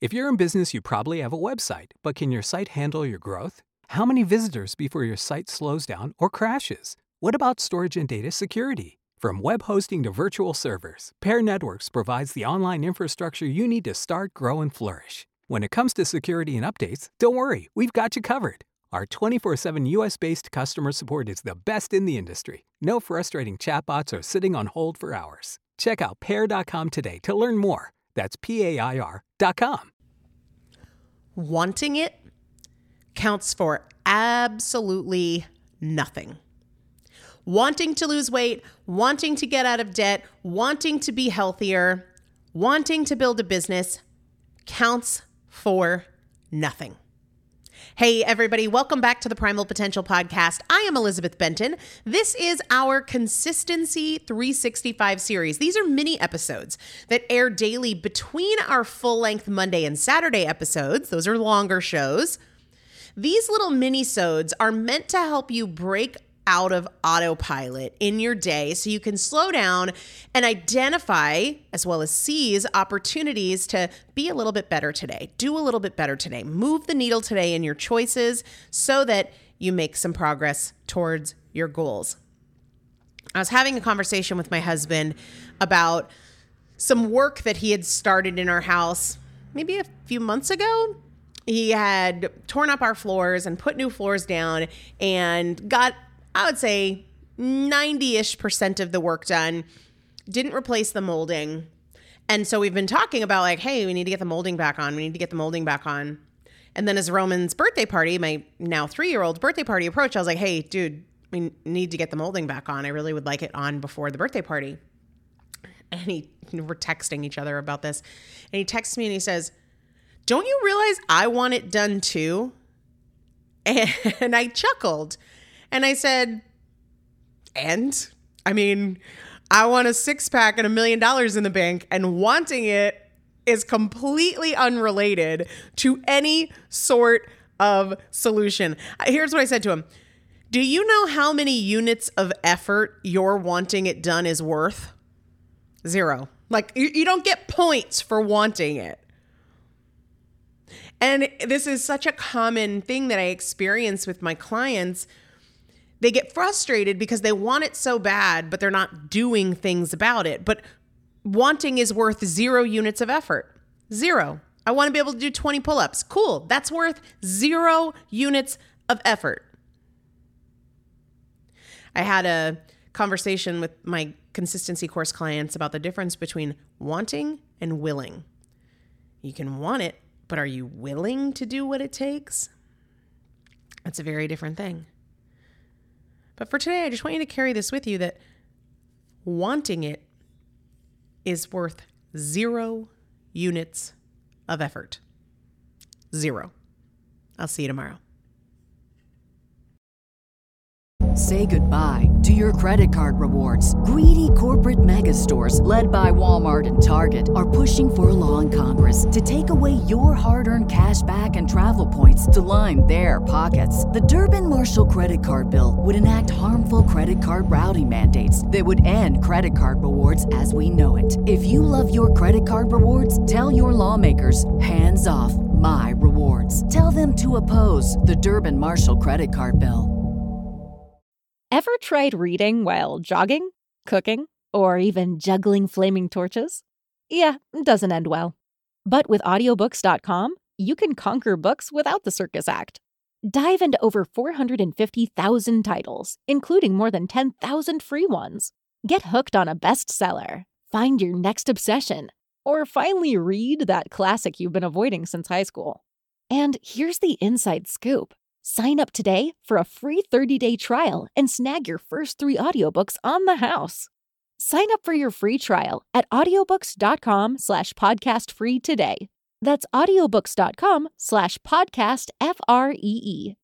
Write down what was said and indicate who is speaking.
Speaker 1: If you're in business, you probably have a website, but can your site handle your growth? How many visitors before your site slows down or crashes? What about storage and data security? From web hosting to virtual servers, Pair Networks provides the online infrastructure you need to start, grow, and flourish. When it comes to security and updates, don't worry, we've got you covered. Our 24/7 US-based customer support is the best in the industry. No frustrating chatbots or sitting on hold for hours. Check out pair.com today to learn more. That's PAIR.com.
Speaker 2: Wanting it counts for absolutely nothing. Wanting to lose weight, wanting to get out of debt, wanting to be healthier, wanting to build a business counts for nothing. Hey, everybody, welcome back to the Primal Potential Podcast. I am Elizabeth Benton. This is our Consistency 365 series. These are mini episodes that air daily between our full-length Monday and Saturday episodes. Those are longer shows. These little mini-sodes are meant to help you break out of autopilot in your day so you can slow down and identify as well as seize opportunities to be a little bit better today, do a little bit better today, move the needle today in your choices so that you make some progress towards your goals. I was having a conversation with my husband about some work that he had started in our house maybe a few months ago. He had torn up our floors and put new floors down and got, I would say, 90-ish% of the work done, didn't replace the molding. And so we've been talking about like, hey, we need to get the molding back on. We need to get the molding back on. And then as Roman's birthday party, my now 3-year-old's birthday party approached, I was like, hey, dude, we need to get the molding back on. I really would like it on before the birthday party. And we're texting each other about this. And he texts me and he says, don't you realize I want it done too? And I chuckled. And I said, and? I mean, I want a 6-pack and $1 million in the bank, and wanting it is completely unrelated to any sort of solution. Here's what I said to him. Do you know how many units of effort your wanting it done is worth? 0. Like, you don't get points for wanting it. And this is such a common thing that I experience with my clients. They get frustrated because they want it so bad, but they're not doing things about it. But wanting is worth 0 units of effort. 0. I want to be able to do 20 pull-ups. Cool. That's worth 0 units of effort. I had a conversation with my consistency course clients about the difference between wanting and willing. You can want it, but are you willing to do what it takes? That's a very different thing. But for today, I just want you to carry this with you that wanting it is worth 0 units of effort. 0. I'll see you tomorrow.
Speaker 3: Say goodbye to your credit card rewards. Greedy corporate mega stores, led by Walmart and Target, are pushing for a law in Congress to take away your hard-earned cash back and travel points to line their pockets. The Durbin-Marshall credit card bill would enact harmful credit card routing mandates that would end credit card rewards as we know it. If you love your credit card rewards, tell your lawmakers, hands off my rewards. Tell them to oppose the Durbin-Marshall credit card bill.
Speaker 4: Ever tried reading while jogging, cooking, or even juggling flaming torches? Yeah, it doesn't end well. But with audiobooks.com, you can conquer books without the circus act. Dive into over 450,000 titles, including more than 10,000 free ones. Get hooked on a bestseller, find your next obsession, or finally read that classic you've been avoiding since high school. And here's the inside scoop. Sign up today for a free 30-day trial and snag your first 3 audiobooks on the house. Sign up for your free trial at audiobooks.com/podcastfree today. That's audiobooks.com/podcastfree.